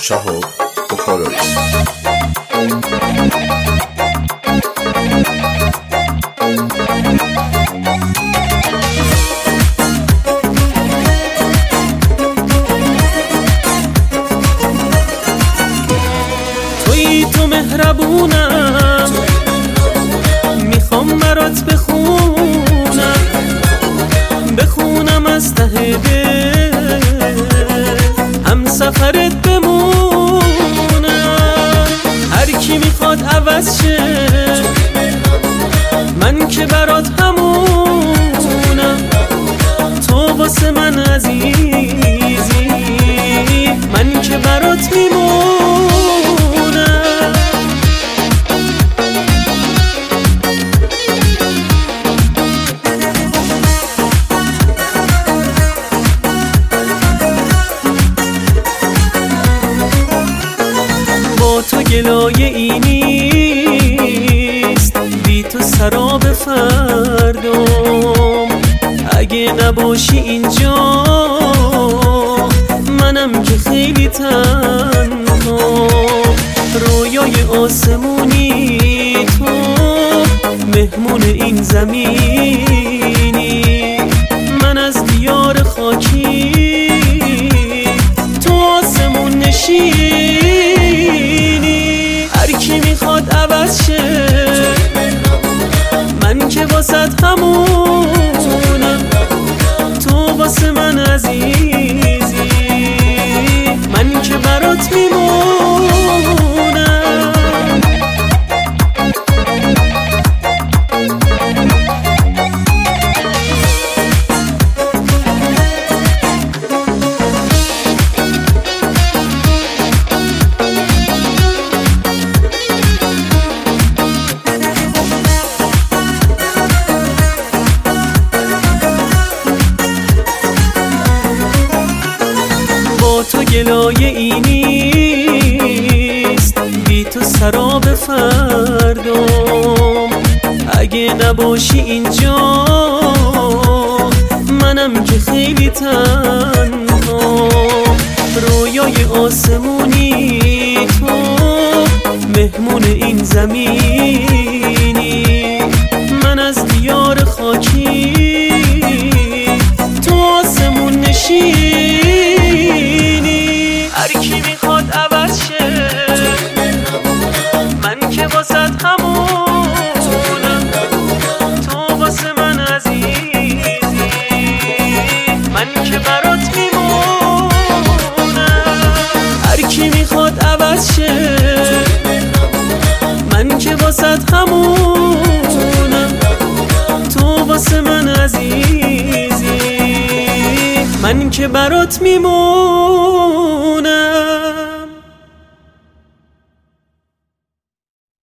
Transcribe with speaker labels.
Speaker 1: Shahab Bukhari.
Speaker 2: تویی تو مهربونم، میخوام برات بخونم از ته دل، هم سفرت بمونم. هر کی میخواد عوض شه، من که برات همونم. تو واسه من عزیزی، من که برات میمونم. با تو گلایه ای نیست، بی تو سراب فردام. اگه نباشی اینجا، منم که خیلی تنها. رویای آسمونی تو، مهمون این زمینی. من از دیار خاکی، تو آسمون نشینی. هر کی میخواد عوض شه، من که واسط همونم. تو واسه من عزیزی، من که برات میمونم. با تو گلایه ای نیست، بی تو سراب فردام. اگه نباشی اینجا، منم که خیلی تنها. رویای آسمونی تو، مهمون این زمینی. من از دیار خاکی، تو آسمون نشینی. هر کی میخواد عوض شه، من که واسط همونم. تو واسه من عزیزی، من که برات میمونم. هر کی میخواد عوض شه، من که واسط همونم. تو واسه من عزیزی، من که برات میمونم.